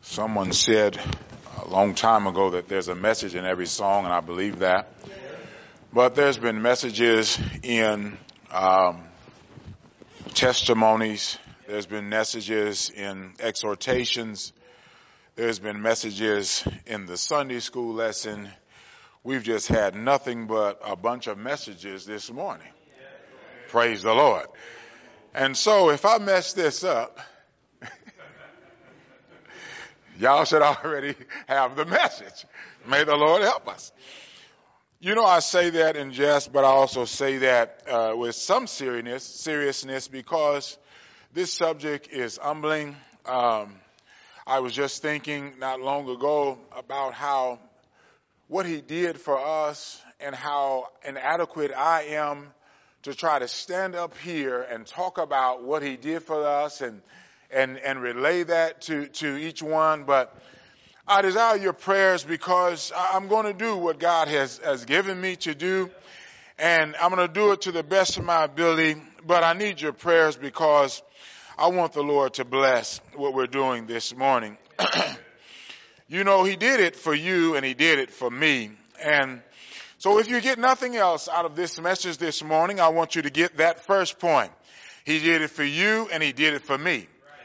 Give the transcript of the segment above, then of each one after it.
Someone said a long time ago that there's a message in every song, and I believe that. But there's been messages in testimonies. There's been messages in exhortations. There's been messages in the Sunday school lesson. We've just had nothing but a bunch of messages this morning. Praise the Lord. And so if I mess this up, y'all should already have the message. May the Lord help us. You know, I say that in jest, but I also say that with some seriousness because this subject is humbling. I was just thinking not long ago about what he did for us and how inadequate I am to try to stand up here and talk about what he did for us and relay that to each one. But I desire your prayers because I'm going to do what God has given me to do, and I'm going to do it to the best of my ability. But I need your prayers because I want the Lord to bless what we're doing this morning. You know, he did it for you and he did it for me. And so if you get nothing else out of this message this morning, I want you to get that first point. He did it for you and he did it for me.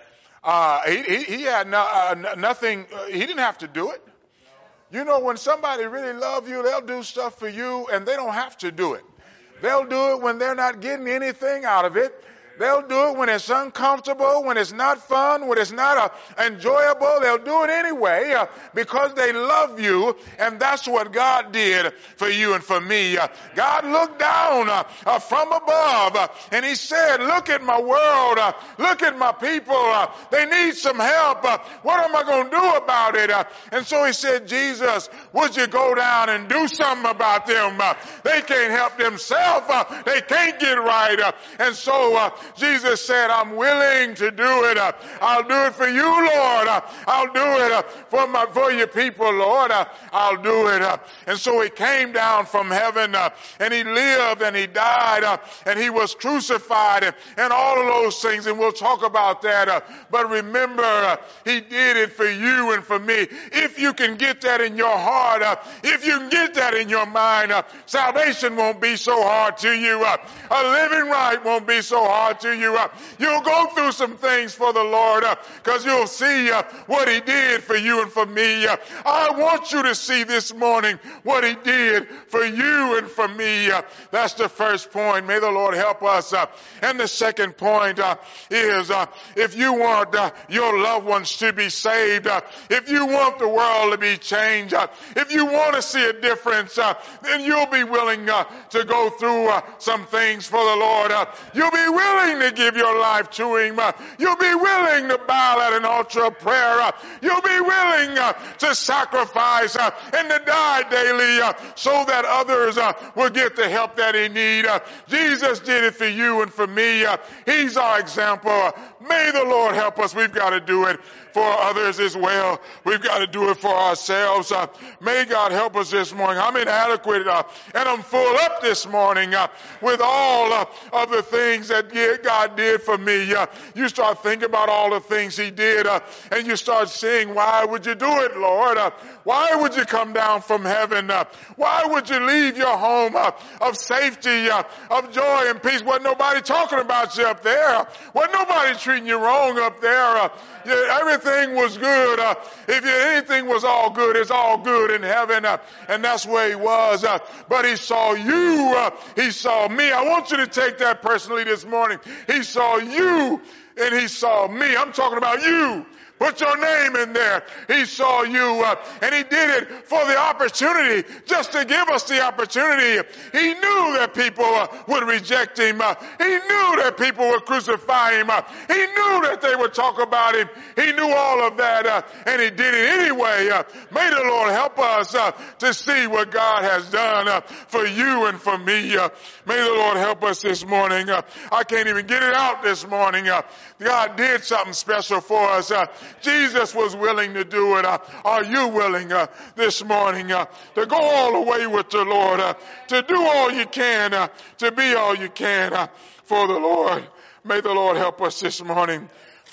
He had nothing. He didn't have to do it. You know, when somebody really loves you, they'll do stuff for you and they don't have to do it. They'll do it when they're not getting anything out of it. They'll do it when it's uncomfortable, when it's not fun, when it's not enjoyable. They'll do it anyway because they love you, and that's what God did for you and for me. God looked down from above, and he said, look at my world, look at my people. They need some help. What am I going to do about it? And so he said, Jesus, would you go down and do something about them? They can't help themselves. They can't get right. And so Jesus said, I'm willing to do it. I'll do it for you, Lord. I'll do it for your people, Lord. I'll do it. And so he came down from heaven and he lived and he died and he was crucified and all of those things. And we'll talk about that. But remember, he did it for you and for me. If you can get that in your heart, if you can get that in your mind, salvation won't be so hard to you. A living right won't be so hard to you. You'll go through some things for the Lord because you'll see what he did for you and for me. I want you to see this morning what he did for you and for me. That's the first point. May the Lord help us. And the second point is if you want your loved ones to be saved, if you want the world to be changed, if you want to see a difference, then you'll be willing to go through some things for the Lord. You'll be willing to give your life to him. You'll be willing to bow at an altar of prayer. You'll be willing to sacrifice and to die daily so that others will get the help that they need. Jesus did it for you and for me. He's our example. May the Lord help us. We've got to do it for others as well. We've got to do it for ourselves. May God help us this morning. I'm inadequate and I'm full up this morning with all of the things that God did for me. You start thinking about all the things he did and you start saying, why would you do it, Lord? Why would you come down from heaven? Why would you leave your home of safety, of joy and peace? Wasn't nobody talking about you up there. Wasn't nobody treating you wrong up there. Everything was good. If anything was all good, it's all good in heaven. And that's where he was. But he saw you. He saw me. I want you to take that personally this morning. He saw you and he saw me. I'm talking about you. Put your name in there. He saw you and he did it for the opportunity, just to give us the opportunity. He knew that people would reject him. He knew that people would crucify him. He knew that they would talk about him. He knew all of that and he did it anyway. May the Lord help us to see what God has done for you and for me. May the Lord help us this morning. I can't even get it out this morning. God did something special for us. Jesus was willing to do it. Are you willing this morning to go all the way with the Lord, to do all you can, to be all you can for the Lord? May the Lord help us this morning.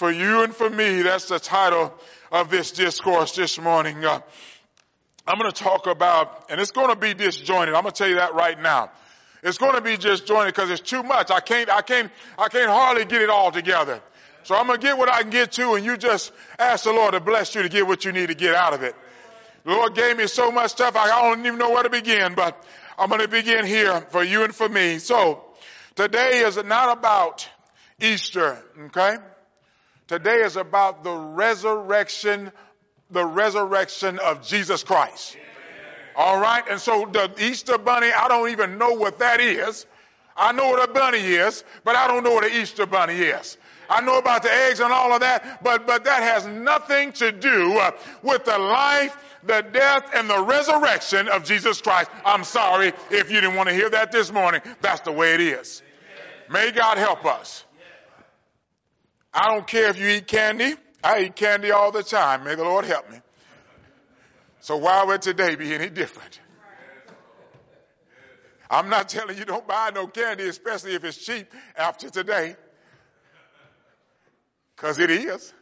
For you and for me, that's the title of this discourse this morning. I'm going to talk about, and it's going to be disjointed. I'm going to tell you that right now. It's going to be disjointed because it's too much. I can't hardly get it all together. So I'm going to get what I can get to, and you just ask the Lord to bless you to get what you need to get out of it. The Lord gave me so much stuff, I don't even know where to begin, but I'm going to begin here for you and for me. So today is not about Easter, okay? Today is about the resurrection of Jesus Christ. All right? And so the Easter bunny, I don't even know what that is. I know what a bunny is, but I don't know what an Easter bunny is. I know about the eggs and all of that, but that has nothing to do with the life, the death, and the resurrection of Jesus Christ. I'm sorry if you didn't want to hear that this morning. That's the way it is. May God help us. I don't care if you eat candy. I eat candy all the time. May the Lord help me. So why would today be any different? I'm not telling you don't buy no candy, especially if it's cheap after today. Because it is.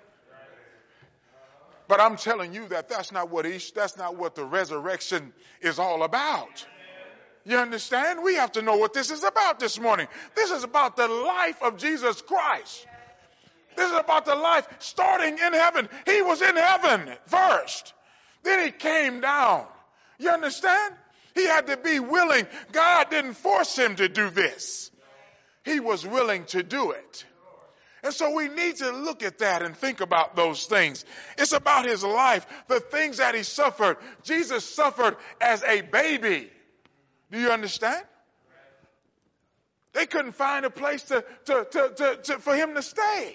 But I'm telling you that that's not what the resurrection is all about. You understand? We have to know what this is about this morning. This is about the life of Jesus Christ. This is about the life starting in heaven. He was in heaven first. Then he came down. You understand? He had to be willing. God didn't force him to do this. He was willing to do it. And so we need to look at that and think about those things. It's about his life, the things that he suffered. Jesus suffered as a baby. Do you understand? They couldn't find a place for him to stay.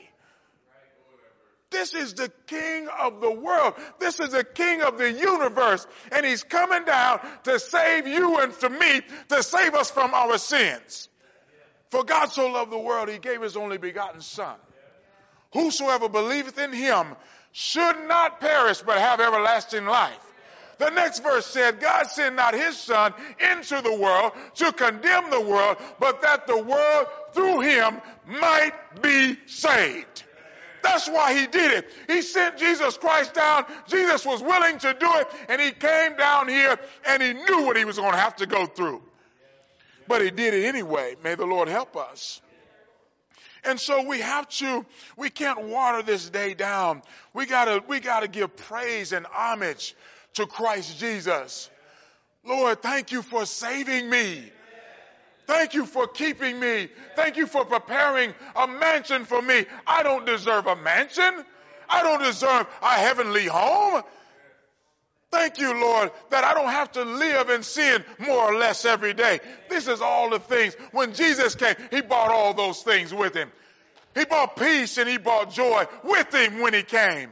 This is the King of the world. This is the King of the universe. And he's coming down to save you and to me, to save us from our sins. For God so loved the world, he gave his only begotten Son. Whosoever believeth in him should not perish, but have everlasting life. The next verse said, God sent not his Son into the world to condemn the world, but that the world through him might be saved. That's why he did it. He sent Jesus Christ down. Jesus was willing to do it, and he came down here, and he knew what he was going to have to go through. But he did it anyway. May the Lord help us. And so we can't water this day down. We gotta give praise and homage to Christ Jesus. Lord, thank you for saving me. Thank you for keeping me. Thank you for preparing a mansion for me. I don't deserve a mansion. I don't deserve a heavenly home. Thank you, Lord, that I don't have to live in sin more or less every day. This is all the things. When Jesus came, he brought all those things with him. He brought peace and he brought joy with him when he came.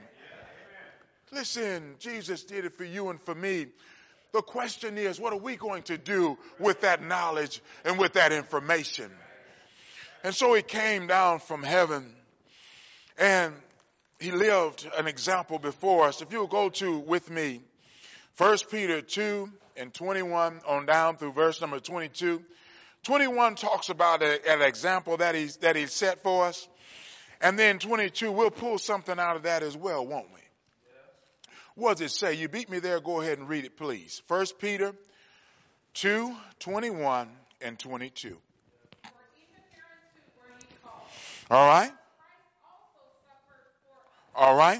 Listen, Jesus did it for you and for me. The question is, what are we going to do with that knowledge and with that information? And so he came down from heaven and he lived an example before us. If you'll go to with me, 1 Peter 2 and 21 on down through verse number 22. 21 talks about an example that he set for us. And then 22, we'll pull something out of that as well, won't we? What does it say? You beat me there. Go ahead and read it, please. 1 Peter 2, 21 and 22. All right. All right.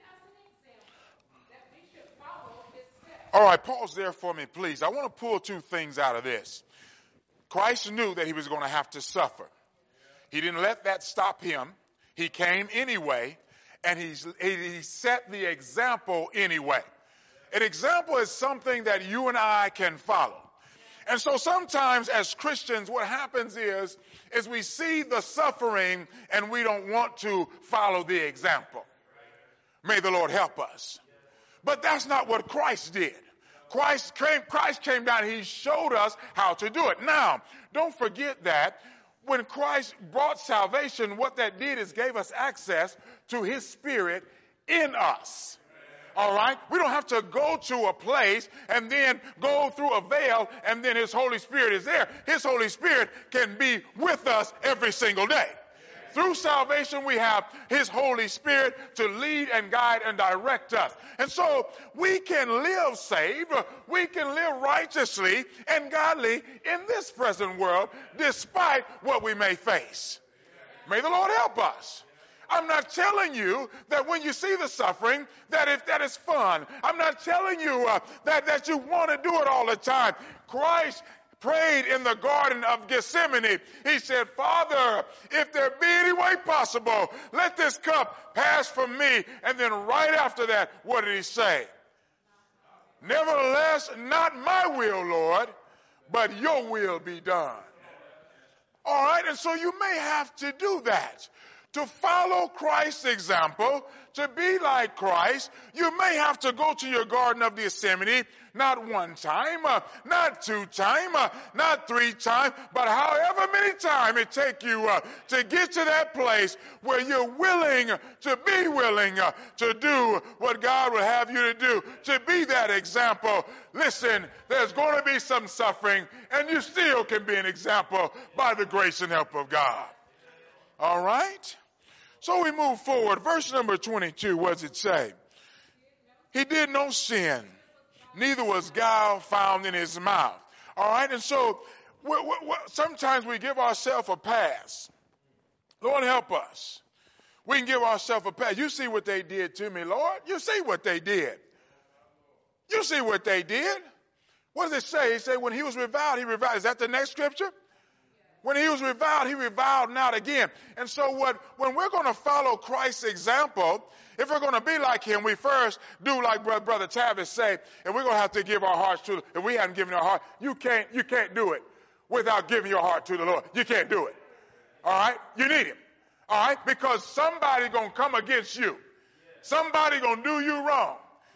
All right, pause there for me, please. I want to pull two things out of this. Christ knew that he was going to have to suffer. He didn't let that stop him. He came anyway, and he set the example anyway. An example is something that you and I can follow. And so sometimes as Christians, what happens is we see the suffering and we don't want to follow the example. May the Lord help us. But that's not what Christ did. Christ came down. He showed us how to do it. Now, don't forget that when Christ brought salvation, what that did is gave us access to his Spirit in us. All right? We don't have to go to a place and then go through a veil and then his Holy Spirit is there. His Holy Spirit can be with us every single day. through salvation, we have his Holy Spirit to lead and guide and direct us. And so we can live saved, we can live righteously and godly in this present world, despite what we may face. May the Lord help us. I'm not telling you that when you see the suffering, that if that is fun. I'm not telling you that you want to do it all the time. Christ prayed in the Garden of Gethsemane. He said, Father, if there be any way possible, let this cup pass from me. And then right after that, what did he say? Nevertheless, not my will, Lord, but your will be done. All right, and so you may have to do that. To follow Christ's example, to be like Christ, you may have to go to your Garden of Gethsemane, not one time, not two times, not three times, but however many times it takes you to get to that place where you're willing to be willing to do what God would have you to do, to be that example. Listen, there's going to be some suffering, and you still can be an example by the grace and help of God. All right? So we move forward. Verse number 22, what does it say? He did no sin, neither was guile found in his mouth. All right? And so sometimes we give ourselves a pass. Lord, help us. We can give ourselves a pass. You see what they did to me, Lord. You see what they did. You see what they did. What does it say? He said when he was reviled, he reviled. Is that the next scripture? When he was reviled, he reviled not again. And so when we're going to follow Christ's example, if we're going to be like him, we first do like Brother Tavis say, and we're going to have to give our hearts to, if we haven't given our heart, you can't do it without giving your heart to the Lord. You can't do it. All right? You need him. All right? Because somebody's going to come against you. Somebody's going to do you wrong.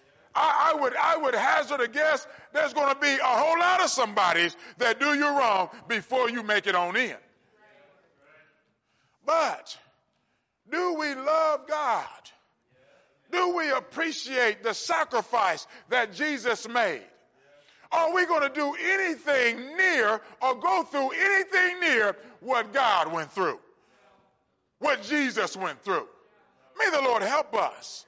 I would hazard a guess there's going to be a whole lot of somebodies that do you wrong before you make it on in. But do we love God? Do we appreciate the sacrifice that Jesus made? Are we going to do anything near or go through anything near what God went through? What Jesus went through? May the Lord help us.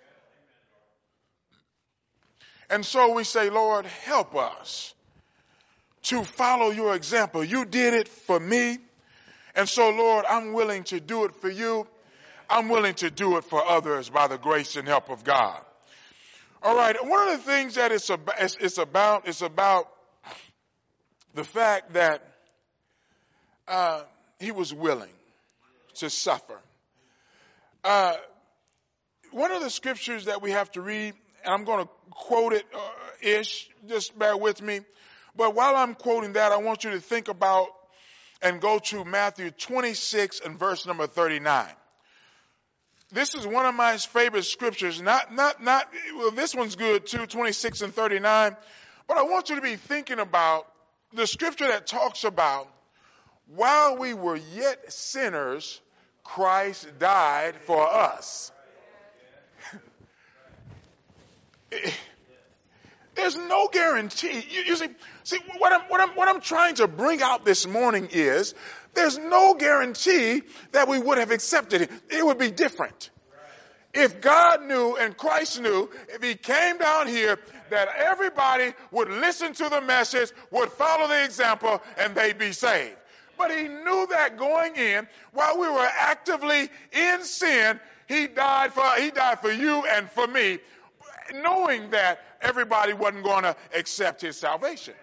And so we say, Lord, help us to follow your example. You did it for me. And so, Lord, I'm willing to do it for you. I'm willing to do it for others by the grace and help of God. All right. One of the things that it's about the fact that he was willing to suffer. One of the scriptures that we have to read, and I'm going to quote it ish, just bear with me. But while I'm quoting that, I want you to think about and go to Matthew 26 and verse number 39. This is one of my favorite scriptures. Well, this one's good too, 26 and 39. But I want you to be thinking about the scripture that talks about while we were yet sinners, Christ died for us. There's no guarantee. You see what I'm trying to bring out this morning is there's no guarantee that we would have accepted it. It would be different. If God knew and Christ knew, if he came down here, that everybody would listen to the message, would follow the example, and they'd be saved. But he knew that going in, while we were actively in sin, he died for you and for me, knowing that everybody wasn't going to accept his salvation.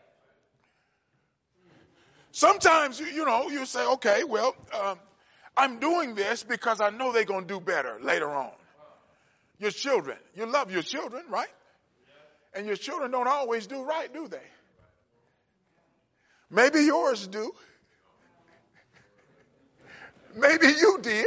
Sometimes, you say, okay, well, I'm doing this because I know they're going to do better later on. Your children, you love your children, right? And your children don't always do right, do they? Maybe yours do. Maybe you did.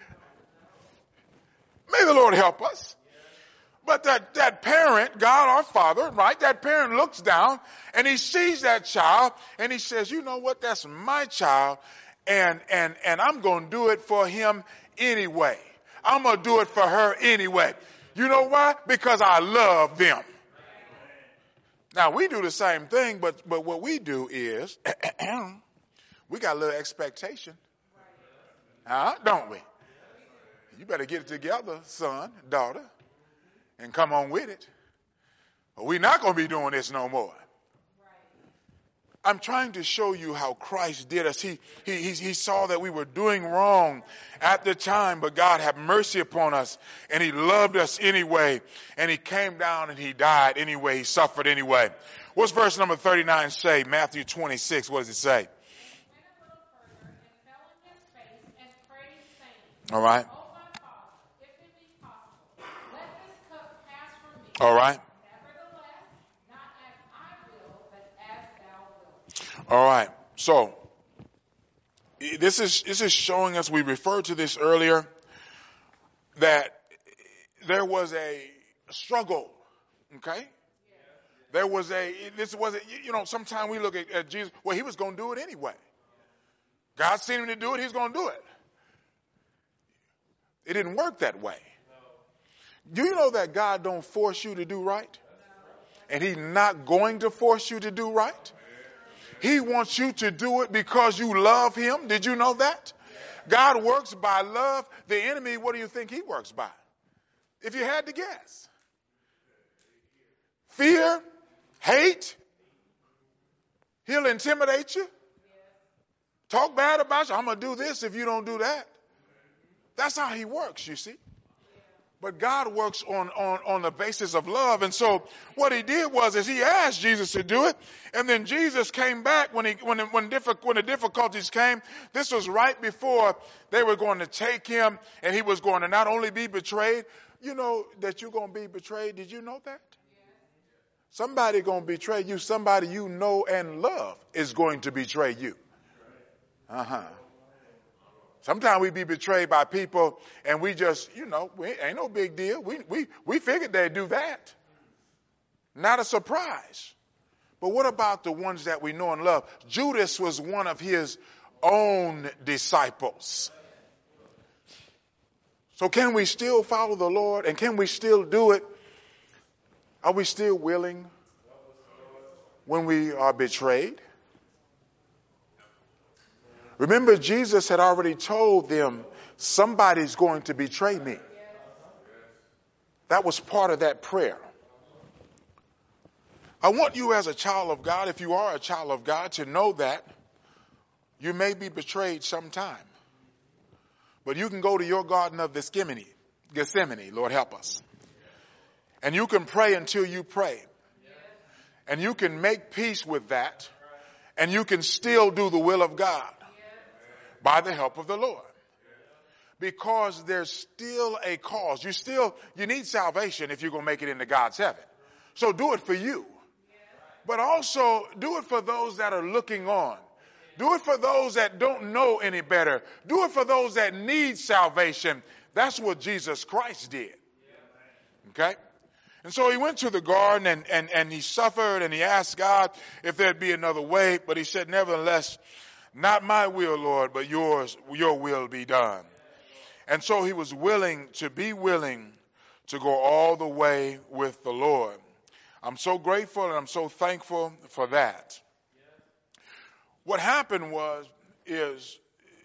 May the Lord help us. But that parent, God our Father, right? That parent looks down and he sees that child and he says, you know what? That's my child. And I'm going to do it for him anyway. I'm going to do it for her anyway. You know why? Because I love them. Now we do the same thing, but what we do is we got a little expectation. Huh? Don't we? You better get it together, son, daughter, and come on with it. We're not going to be doing this no more. I'm trying to show you how Christ did us. He saw that we were doing wrong at the time, but God had mercy upon us, and he loved us anyway, and he came down and he died anyway. He suffered anyway. What's verse number 39 say? Matthew 26, what does it say? All right. All right. All right. So this is showing us, we referred to this earlier, that there was a struggle. Okay? There was sometimes we look at Jesus, well, he was going to do it anyway. God sent him to do it, he's going to do it. It didn't work that way. Do you know that God don't force you to do right? And he's not going to force you to do right? He wants you to do it because you love him. Did you know that? God works by love. The enemy, what do you think he works by? If you had to guess. Fear, hate. He'll intimidate you. Talk bad about you. I'm going to do this if you don't do that. That's how he works, you see. But God works on the basis of love. And so what he did was he asked Jesus to do it. And then Jesus came back when the difficulties came. This was right before they were going to take him, and he was going to not only be betrayed. You know that you're going to be betrayed. Did you know that? Somebody going to betray you. Somebody you know and love is going to betray you. Sometimes we be betrayed by people and we just, ain't no big deal. We figured they'd do that. Not a surprise. But what about the ones that we know and love? Judas was one of his own disciples. So can we still follow the Lord, and can we still do it? Are we still willing when we are betrayed? Remember, Jesus had already told them, somebody's going to betray me. That was part of that prayer. I want you as a child of God, if you are a child of God, to know that you may be betrayed sometime. But you can go to your garden of Gethsemane, Lord help us. And you can pray until you pray. And you can make peace with that. And you can still do the will of God. By the help of the Lord. Because there's still a cause. You need salvation if you're going to make it into God's heaven. So do it for you. But also do it for those that are looking on. Do it for those that don't know any better. Do it for those that need salvation. That's what Jesus Christ did. Okay? And so he went to the garden and he suffered, and he asked God if there'd be another way. But he said, nevertheless, not my will, Lord, but your will be done. And so he was willing to go all the way with the Lord. I'm so grateful and I'm so thankful for that. What happened is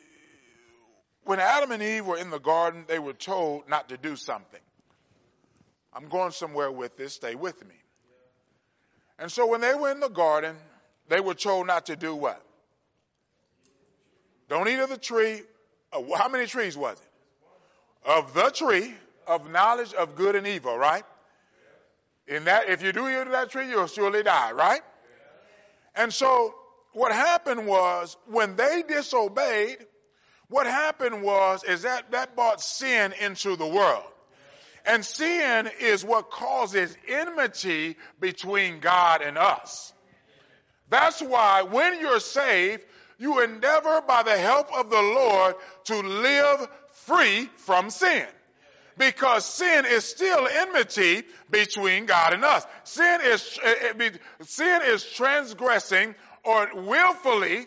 when Adam and Eve were in the garden, they were told not to do something. I'm going somewhere with this. Stay with me. And so when they were in the garden, they were told not to do what? Don't eat of the tree. How many trees was it? Of the tree of knowledge of good and evil, right? In that, if you do eat of that tree, you'll surely die, right? And so what happened was, when they disobeyed, what happened is that brought sin into the world. And sin is what causes enmity between God and us. That's why when you're saved, you endeavor by the help of the Lord to live free from sin. Because sin is still enmity between God and us. Sin is transgressing or willfully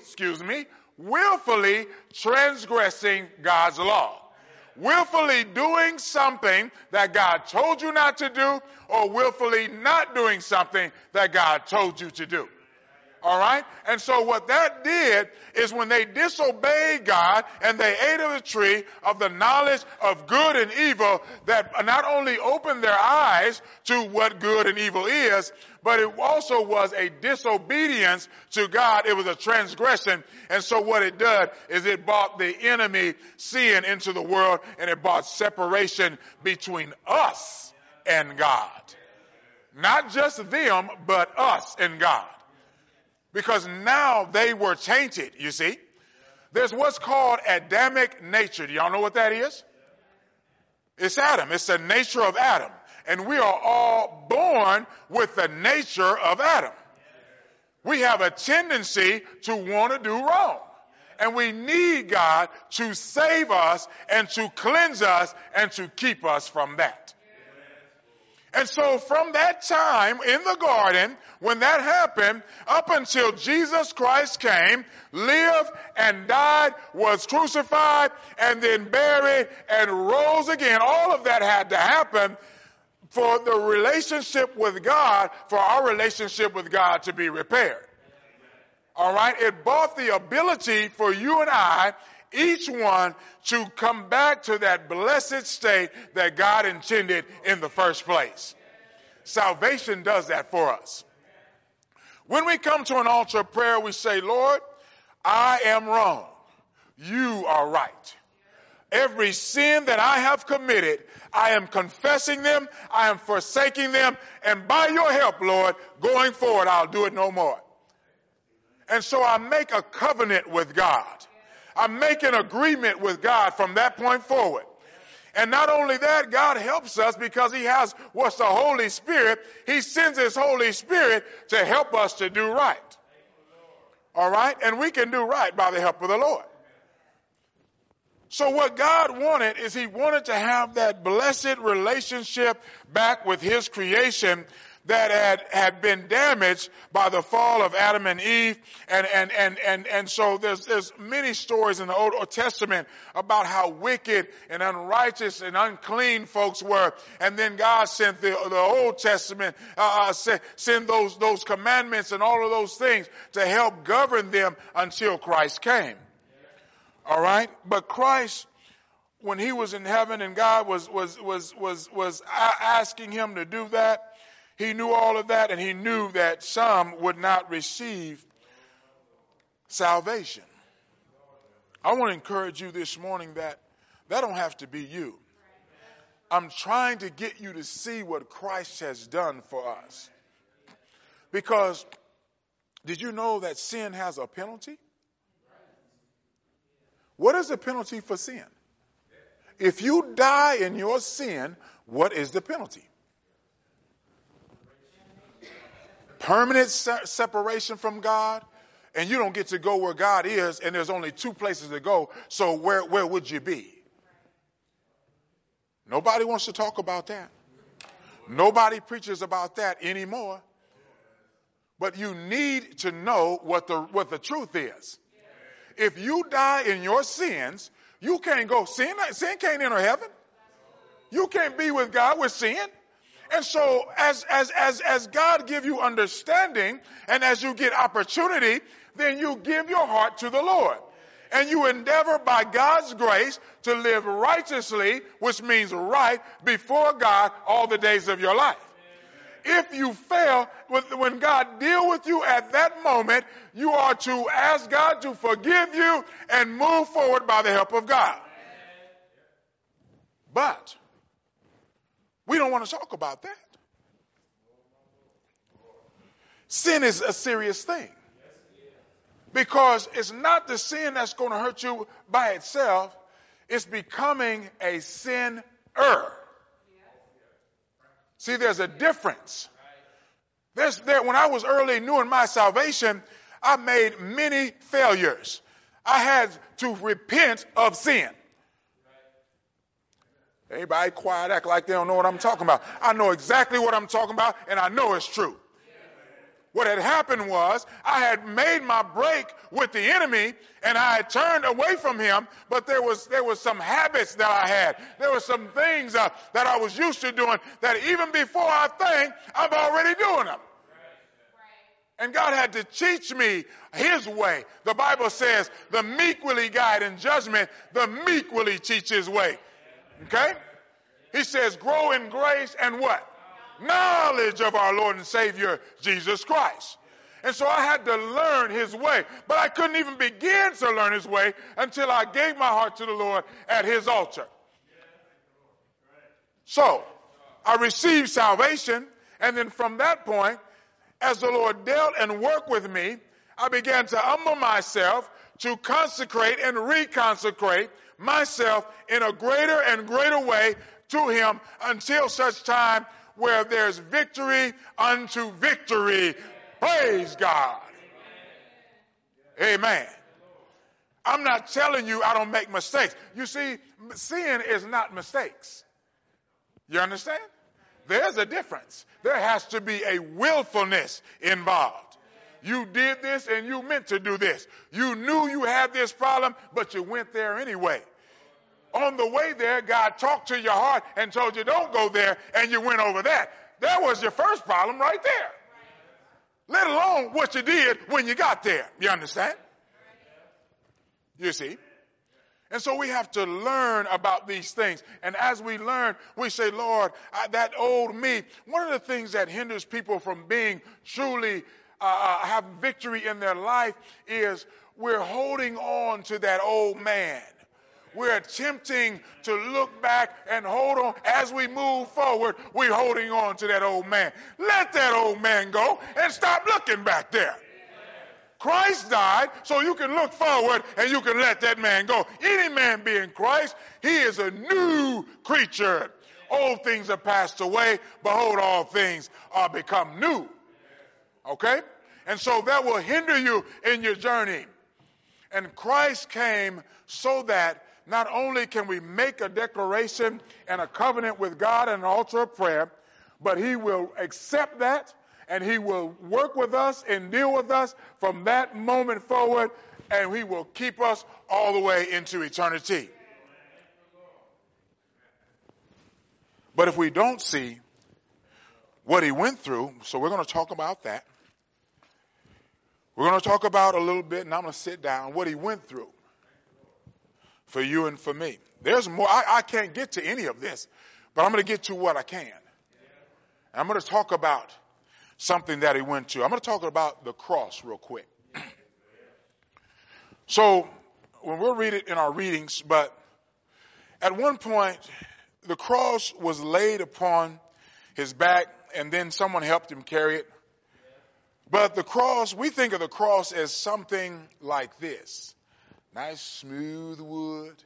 transgressing God's law. Willfully doing something that God told you not to do, or willfully not doing something that God told you to do. All right? And so what that did is when they disobeyed God and they ate of the tree of the knowledge of good and evil, that not only opened their eyes to what good and evil is, but it also was a disobedience to God. It was a transgression. And so what it did is it brought the enemy sin into the world, and it brought separation between us and God. Not just them, but us and God. Because now they were tainted, you see. There's what's called Adamic nature. Do y'all know what that is? It's Adam. It's the nature of Adam. And we are all born with the nature of Adam. We have a tendency to want to do wrong. And we need God to save us and to cleanse us and to keep us from that. And so from that time in the garden, when that happened, up until Jesus Christ came, lived and died, was crucified, and then buried and rose again, all of that had to happen for the relationship with God, for our relationship with God to be repaired. All right? It brought the ability for you and I, each one, to come back to that blessed state that God intended in the first place. Salvation does that for us. When we come to an altar of prayer, we say, Lord, I am wrong. You are right. Every sin that I have committed, I am confessing them, I am forsaking them, and by your help, Lord, going forward, I'll do it no more. And so I make a covenant with God. I make an agreement with God from that point forward. And not only that, God helps us because he has what's the Holy Spirit. He sends his Holy Spirit to help us to do right. All right? And we can do right by the help of the Lord. So what God wanted is he wanted to have that blessed relationship back with his creation that had been damaged by the fall of Adam and Eve. And so there's many stories in the Old Testament about how wicked and unrighteous and unclean folks were. And then God sent the Old Testament, sent those commandments and all of those things to help govern them until Christ came. All right? But Christ, when he was in heaven and God was asking him to do that, he knew all of that, and he knew that some would not receive salvation. I want to encourage you this morning that don't have to be you. I'm trying to get you to see what Christ has done for us. Because did you know that sin has a penalty? What is the penalty for sin? If you die in your sin, what is the penalty? Permanent separation from God, and you don't get to go where God is, and there's only two places to go, so where would you be? Nobody wants to talk about that. Nobody preaches about that anymore. But you need to know what the truth is. If you die in your sins, you can't go. Sin can't enter heaven. You can't be with God with sin. And so as God give you understanding and as you get opportunity, then you give your heart to the Lord. And you endeavor by God's grace to live righteously, which means right before God all the days of your life. If you fail, when God deal with you at that moment, you are to ask God to forgive you and move forward by the help of God. But we don't want to talk about that. Sin is a serious thing. Because it's not the sin that's going to hurt you by itself. It's becoming a sinner. See, there's a difference. When I was early new in my salvation, I made many failures. I had to repent of sin. Everybody quiet, act like they don't know what I'm talking about. I know exactly what I'm talking about, and I know it's true. What had happened was I had made my break with the enemy, and I had turned away from him, but there was some habits that I had. There were some things that I was used to doing that even before I think, I'm already doing them. And God had to teach me his way. The Bible says the meek will he guide in judgment. The meek will he teach his way. Okay? He says grow in grace and what? Knowledge of our Lord and Savior, Jesus Christ. And so I had to learn his way. But I couldn't even begin to learn his way until I gave my heart to the Lord at his altar. So I received salvation. And then from that point, as the Lord dealt and worked with me, I began to humble myself to consecrate and reconsecrate myself in a greater and greater way to him until such time where there's victory unto victory. Praise God. Amen. I'm not telling you I don't make mistakes. You see, sin is not mistakes. You understand? There's a difference. There has to be a willfulness involved. You did this and you meant to do this. You knew you had this problem, but you went there anyway. On the way there, God talked to your heart and told you don't go there, and you went over that. That was your first problem right there. Let alone what you did when you got there. You understand? You see? And so we have to learn about these things. And as we learn, we say, Lord, that old me. One of the things that hinders people from being truly having victory in their life is we're holding on to that old man. We're attempting to look back and hold on. As we move forward, we're holding on to that old man. Let that old man go and stop looking back there. Christ died so you can look forward and you can let that man go. Any man be in Christ, he is a new creature. Old things are passed away. Behold, all things are become new. Okay? And so that will hinder you in your journey. And Christ came so that not only can we make a declaration and a covenant with God and an altar of prayer, but he will accept that and he will work with us and deal with us from that moment forward, and he will keep us all the way into eternity. But if we don't see what he went through, so we're going to talk about that. We're going to talk about a little bit, and I'm going to sit down, what he went through for you and for me. There's more. I can't get to any of this, but I'm going to get to what I can. And I'm going to talk about something that he went to. I'm going to talk about the cross real quick. So when we'll read it in our readings, but at one point, the cross was laid upon his back, and then someone helped him carry it. But the cross, we think of the cross as something like this. Nice, smooth wood.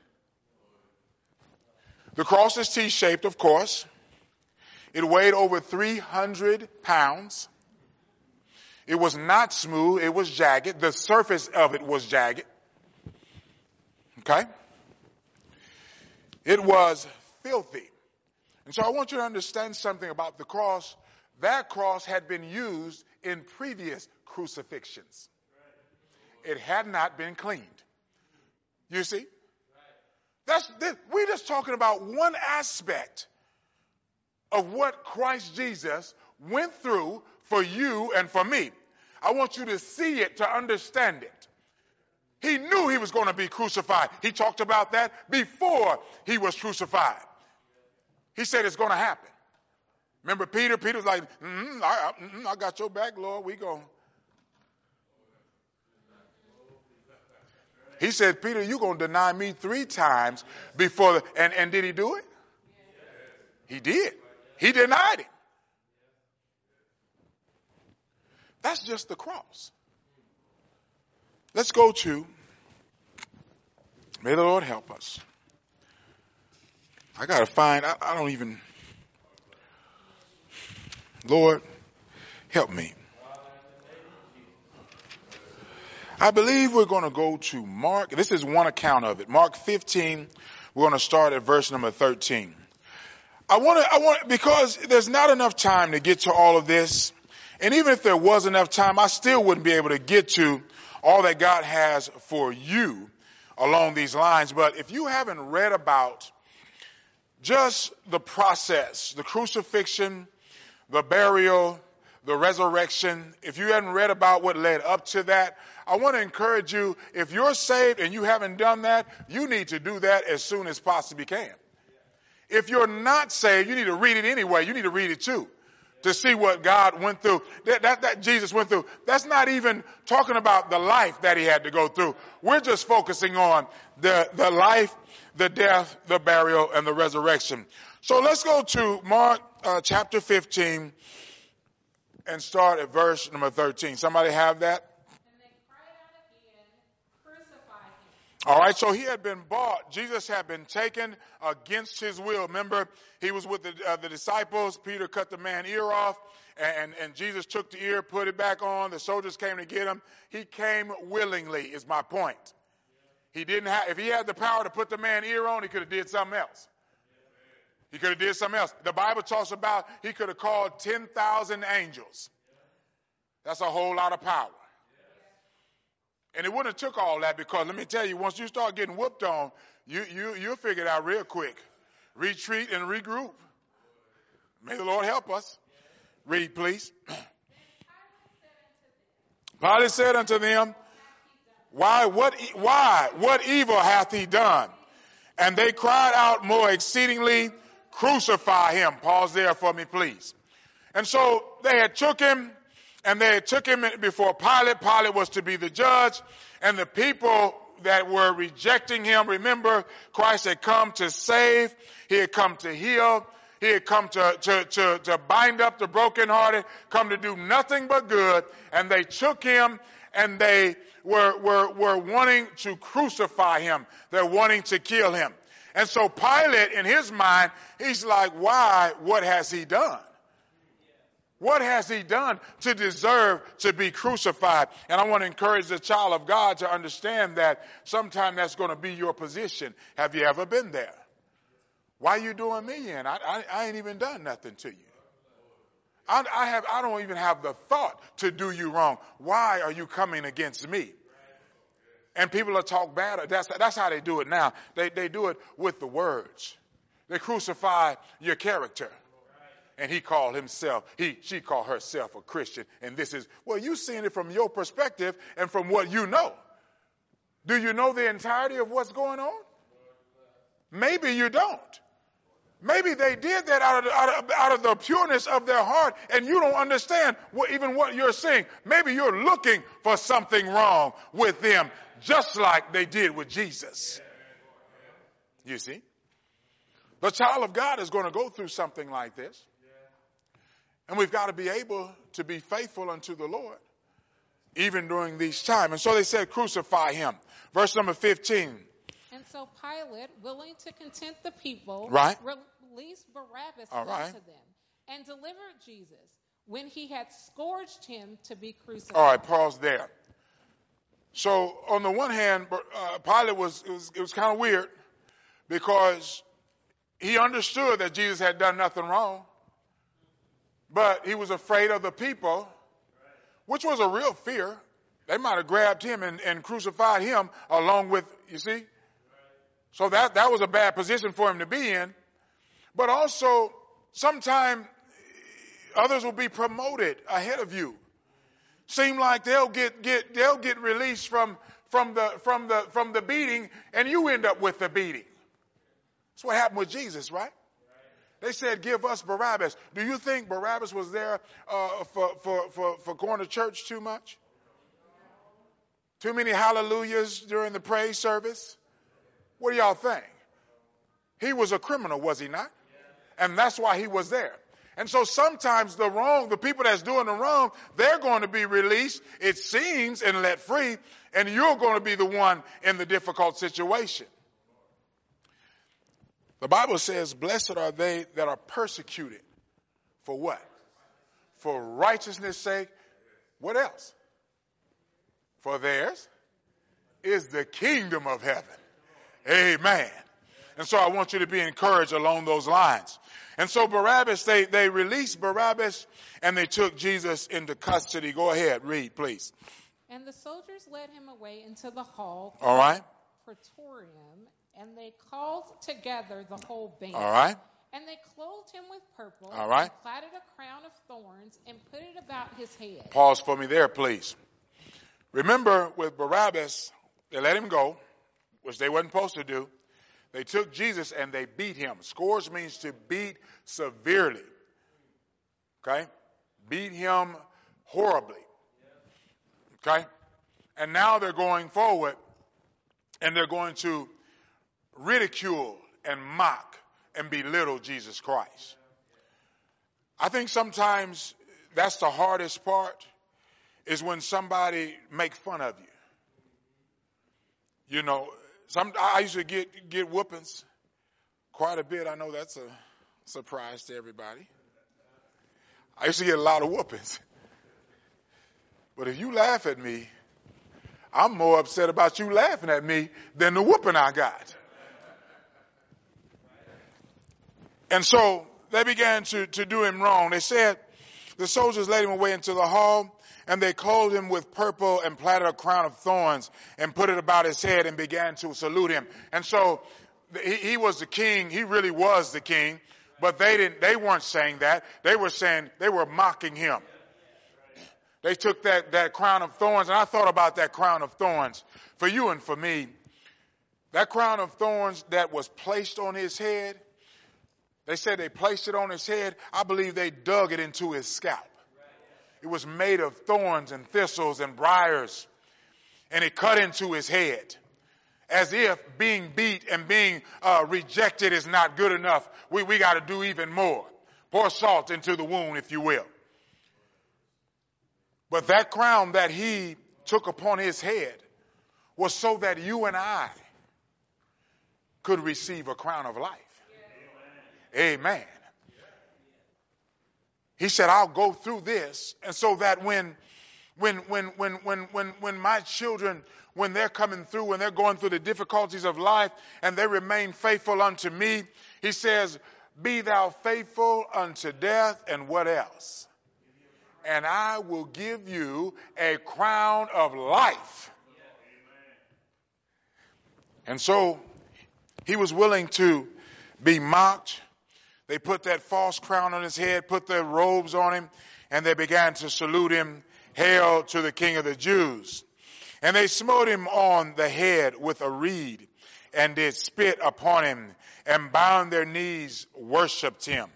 The cross is T-shaped, of course. It weighed over 300 pounds. It was not smooth. It was jagged. The surface of it was jagged. Okay? It was filthy. And so I want you to understand something about the cross. That cross had been used in previous crucifixions. It had not been cleaned. You see? We're just talking about one aspect of what Christ Jesus went through for you and for me. I want you to see it, to understand it. He knew he was going to be crucified. He talked about that before he was crucified. He said it's going to happen. Remember Peter? Peter was like, I got your back, Lord. We going. He said, Peter, you're going to deny me 3 times before. And did he do it? He did. He denied him. That's just the cross. Let's go to, may the Lord help us. I got to find, I don't even, Lord, help me. I believe we're going to go to Mark. This is one account of it. Mark 15. We're going to start at verse number 13. Because there's not enough time to get to all of this. And even if there was enough time, I still wouldn't be able to get to all that God has for you along these lines. But if you haven't read about just the process, the crucifixion, the burial, the resurrection, if you hadn't read about what led up to that, I want to encourage you, if you're saved and you haven't done that, you need to do that as soon as possibly can. If you're not saved, you need to read it anyway. You need to read it too, to see what God went through, that Jesus went through. That's not even talking about the life that he had to go through. We're just focusing on the life, the death, the burial, and the resurrection. So let's go to Mark chapter 15 and start at verse number 13. Somebody have that? And they cried out again, "Crucify him." All right, so he had been bought. Jesus had been taken against his will. Remember, he was with the disciples. Peter cut the man's ear off, and Jesus took the ear, put it back on. The soldiers came to get him. He came willingly, is my point. He didn't have, if he had the power to put the man's ear on, he could have did something else. He could have did something else. The Bible talks about he could have called 10,000 angels. That's a whole lot of power. And it wouldn't have took all that, because let me tell you, once you start getting whooped on, you'll figure it out real quick. Retreat and regroup. May the Lord help us. Read, please. Pilate said unto them, Why, what evil hath he done? And they cried out more exceedingly, Crucify him. Pause there for me, please. And so they had took him, and they took him before Pilate. Pilate was to be the judge, and the people that were rejecting him, remember, Christ had come to save, he had come to heal, he had come to bind up the brokenhearted, come to do nothing but good, and they took him, and they were wanting to crucify him. They're wanting to kill him. And so Pilate, in his mind, he's like, why? What has he done? What has he done to deserve to be crucified? And I want to encourage the child of God to understand that sometime that's going to be your position. Have you ever been there? Why are you doing me in? I ain't even done nothing to you. I don't even have the thought to do you wrong. Why are you coming against me? And people will talk bad. That's how they do it now. They do it with the words. They crucify your character. And she called herself a Christian. And this is, well, you've seen it from your perspective and from what you know. Do you know the entirety of what's going on? Maybe you don't. Maybe they did that out of the pureness of their heart, and you don't understand even what you're seeing. Maybe you're looking for something wrong with them, just like they did with Jesus. You see? The child of God is going to go through something like this. And we've got to be able to be faithful unto the Lord, even during these times. And so they said, crucify him. Verse number 15. And so Pilate, willing to content the people, right, released Barabbas right, to them and delivered Jesus when he had scourged him to be crucified. All right, pause there. So on the one hand, Pilate was kind of weird, because he understood that Jesus had done nothing wrong, but he was afraid of the people, which was a real fear. They might have grabbed him and crucified him along with, you see. So that was a bad position for him to be in. But also, sometimes others will be promoted ahead of you. Seem like they'll get released from the beating, and you end up with the beating. That's what happened with Jesus, right? They said, give us Barabbas. Do you think Barabbas was there for going to church too much? Too many hallelujahs during the praise service? What do y'all think? He was a criminal, was he not? And that's why he was there. And so sometimes the people that's doing the wrong, they're going to be released, it seems, and let free, and you're going to be the one in the difficult situation. The Bible says, blessed are they that are persecuted. For what? For righteousness' sake. What else? For theirs is the kingdom of heaven. Amen. And so I want you to be encouraged along those lines. And so Barabbas, they released Barabbas, and they took Jesus into custody. Go ahead, read, please. And the soldiers led him away into the hall, all right, Praetorium, and they called together the whole band. All right. And they clothed him with purple, all right, and platted a crown of thorns, and put it about his head. Pause for me there, please. Remember, with Barabbas, they let him go, which they weren't supposed to do. They took Jesus and they beat him. Scourge means to beat severely. Okay? Beat him horribly. Okay? And now they're going forward and they're going to ridicule and mock and belittle Jesus Christ. I think sometimes that's the hardest part, is when somebody make fun of you. You know, I used to get whoopings quite a bit. I know that's a surprise to everybody. I used to get a lot of whoopings. But if you laugh at me, I'm more upset about you laughing at me than the whooping I got. And so they began to do him wrong. They said the soldiers led him away into the hall, and they clothed him with purple and plaited a crown of thorns and put it about his head and began to salute him. And so he was the king. He really was the king. But they weren't saying that. They were mocking him. They took that crown of thorns, and I thought about that crown of thorns for you and for me. That crown of thorns that was placed on his head, they said they placed it on his head. I believe they dug it into his scalp. It was made of thorns and thistles and briars, and it cut into his head. As if being beat and being rejected is not good enough. We got to do even more. Pour salt into the wound, if you will. But that crown that he took upon his head was so that you and I could receive a crown of life. Amen. He said, I'll go through this, and so that when my children, when they're coming through, when they're going through the difficulties of life and they remain faithful unto me, he says, be thou faithful unto death, and what else? And I will give you a crown of life. And so he was willing to be mocked. They put that false crown on his head, put their robes on him, and they began to salute him, hail to the King of the Jews. And they smote him on the head with a reed, and did spit upon him, and bowing their knees, worshipped him.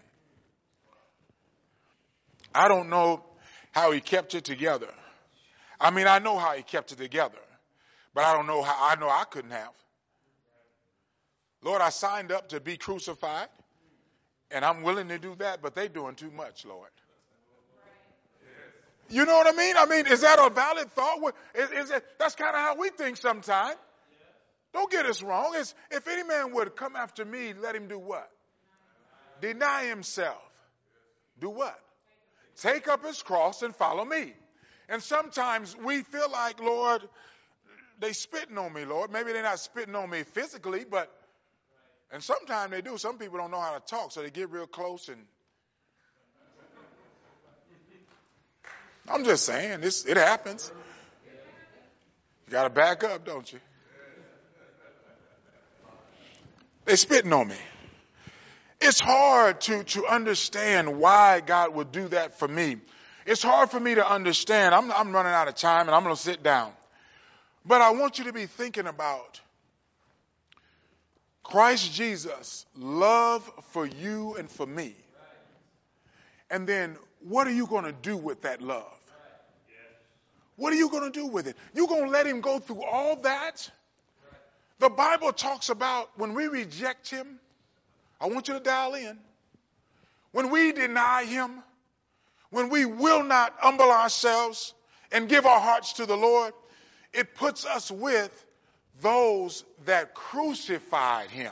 I don't know how he kept it together. I mean, I know how he kept it together, but I don't know how. I know I couldn't have. Lord, I signed up to be crucified, and I'm willing to do that, but they're doing too much, Lord. You know what I mean? I mean, is that a valid thought? That's kind of how we think sometimes. Don't get us wrong. It's, if any man would come after me, let him do what? Deny himself. Do what? Take up his cross and follow me. And sometimes we feel like, Lord, they spitting on me, Lord. Maybe they're not spitting on me physically, but, and sometimes they do. Some people don't know how to talk, so they get real close, and I'm just saying, it happens. You got to back up, don't you? They're spitting on me. It's hard to understand why God would do that for me. It's hard for me to understand. I'm running out of time, and I'm going to sit down. But I want you to be thinking about Christ Jesus' love for you and for me. And then what are you going to do with that love? What are you going to do with it? You're going to let him go through all that? The Bible talks about when we reject him. I want you to dial in. When we deny him, when we will not humble ourselves and give our hearts to the Lord, it puts us with those that crucified him.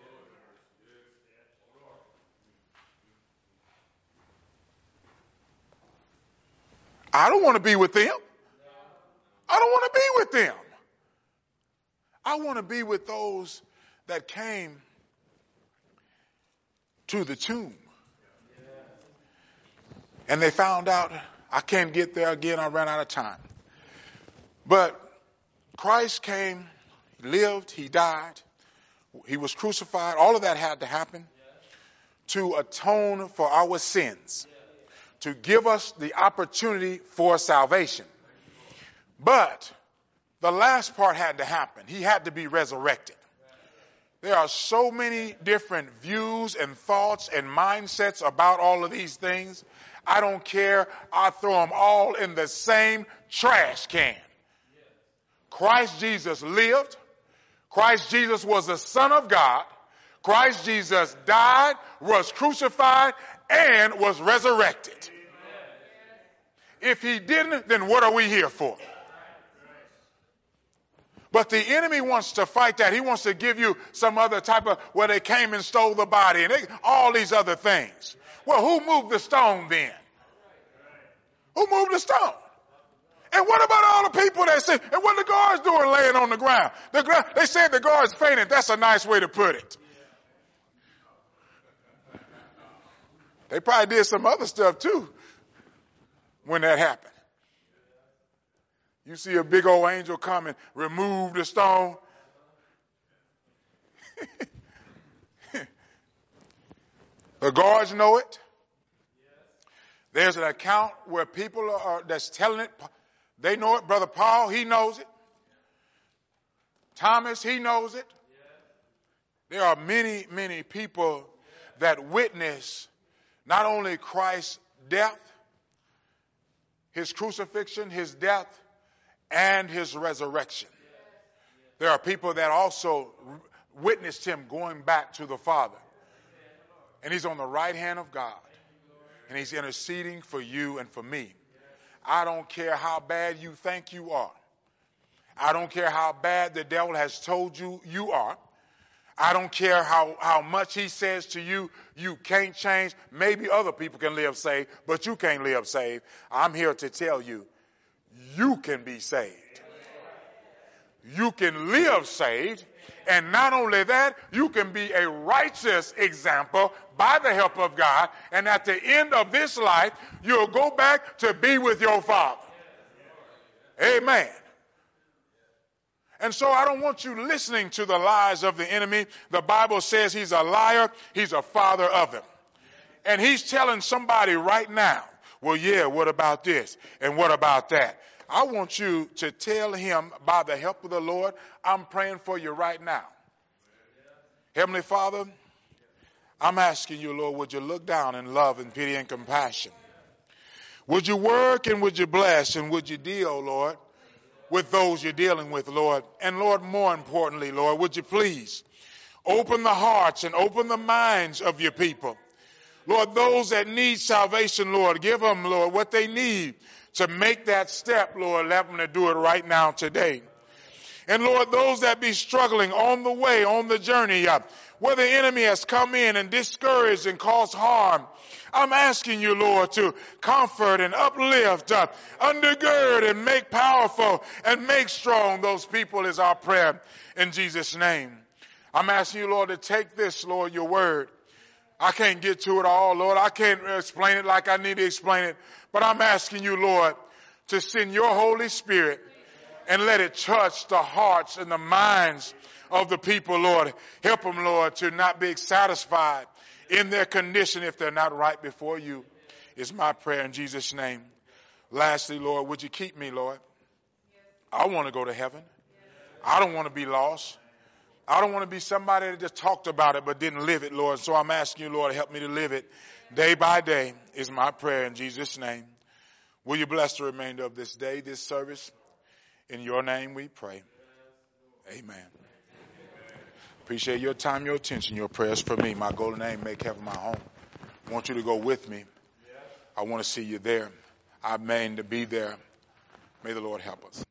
I don't want to be with them. I don't want to be with them. I want to be with those that came to the tomb. And they found out, I can't get there again, I ran out of time. But Christ came, he lived, he died, he was crucified. All of that had to happen to atone for our sins, to give us the opportunity for salvation. But the last part had to happen. He had to be resurrected. There are so many different views and thoughts and mindsets about all of these things. I don't care. I throw them all in the same trash can. Christ Jesus lived. Christ Jesus was the Son of God. Christ Jesus died, was crucified, and was resurrected. If he didn't, then what are we here for? But the enemy wants to fight that. He wants to give you some other type of, where they came and stole the body and all these other things. Well, who moved the stone then? Who moved the stone? And what about all the people that said, and what the guards doing laying on the ground? They said the guards fainted. That's a nice way to put it. They probably did some other stuff too when that happened. You see a big old angel come and remove the stone. The guards know it. There's an account where people are that's telling it. They know it. Brother Paul, he knows it. Thomas, he knows it. There are many, many people that witness not only Christ's death, his crucifixion, his death, and his resurrection. There are people that also witnessed him going back to the Father. And he's on the right hand of God. And he's interceding for you and for me. I don't care how bad you think you are. I don't care how bad the devil has told you you are. I don't care how much he says to you, you can't change. Maybe other people can live saved, but you can't live saved. I'm here to tell you, you can be saved. You can live saved. And not only that, you can be a righteous example by the help of God. And at the end of this life, you'll go back to be with your Father. Amen. And so I don't want you listening to the lies of the enemy. The Bible says he's a liar. He's a father of them. And he's telling somebody right now, well, yeah, what about this? And what about that? I want you to tell him, by the help of the Lord, I'm praying for you right now. Heavenly Father, I'm asking you, Lord, would you look down in love and pity and compassion? Would you work and would you bless and would you deal, Lord, with those you're dealing with, Lord? And Lord, more importantly, Lord, would you please open the hearts and open the minds of your people. Lord, those that need salvation, Lord, give them, Lord, what they need to make that step, Lord. Let them to do it right now today. And Lord, those that be struggling on the way, on the journey, where the enemy has come in and discouraged and caused harm, I'm asking you, Lord, to comfort and uplift, undergird and make powerful and make strong those people is our prayer in Jesus' name. I'm asking you, Lord, to take this, Lord, your word. I can't get to it all, Lord. I can't explain it like I need to explain it. But I'm asking you, Lord, to send your Holy Spirit and let it touch the hearts and the minds of the people, Lord. Help them, Lord, to not be satisfied in their condition if they're not right before you, is my prayer in Jesus' name. Lastly, Lord, would you keep me, Lord? I want to go to heaven. I don't want to be lost. I don't want to be somebody that just talked about it but didn't live it, Lord. So I'm asking you, Lord, help me to live it day by day is my prayer in Jesus' name. Will you bless the remainder of this day, this service? In your name we pray. Amen. Appreciate your time, your attention, your prayers for me. My golden aim, make heaven my home. I want you to go with me. I want to see you there. I mean to be there. May the Lord help us.